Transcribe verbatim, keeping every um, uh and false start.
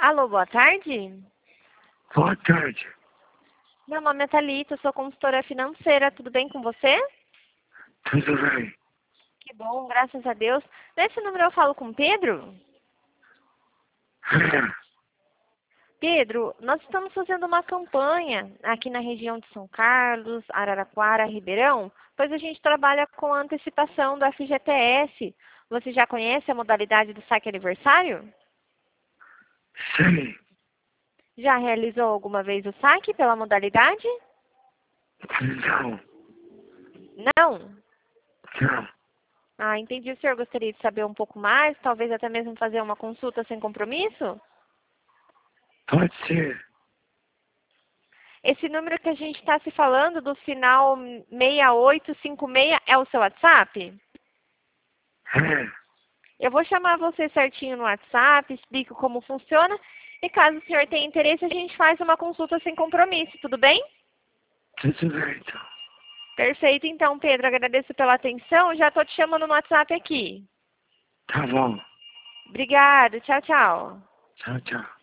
Alô, boa tarde. Boa tarde. Meu nome é Thalita, eu sou consultora financeira. Tudo bem com você? Tudo bem? Que bom, graças a Deus. Nesse número eu falo com Pedro? É. Pedro, nós estamos fazendo uma campanha aqui na região de São Carlos, Araraquara, Ribeirão, pois a gente trabalha com a antecipação do F G T S. Você já conhece a modalidade do saque aniversário? Sim. Já realizou alguma vez o saque pela modalidade? Não. Não? Não. Ah, entendi. O senhor gostaria de saber um pouco mais, talvez até mesmo fazer uma consulta sem compromisso? Pode ser. Esse número que a gente está se falando, do final seis oito cinco seis, é o seu WhatsApp? É. Eu vou chamar você certinho no WhatsApp, explico como funciona, e caso o senhor tenha interesse, a gente faz uma consulta sem compromisso, tudo bem? Tudo bem, então. Perfeito, então, Pedro, agradeço pela atenção, já estou te chamando no WhatsApp aqui. Tá bom. Obrigada, tchau, tchau. Tchau, tchau.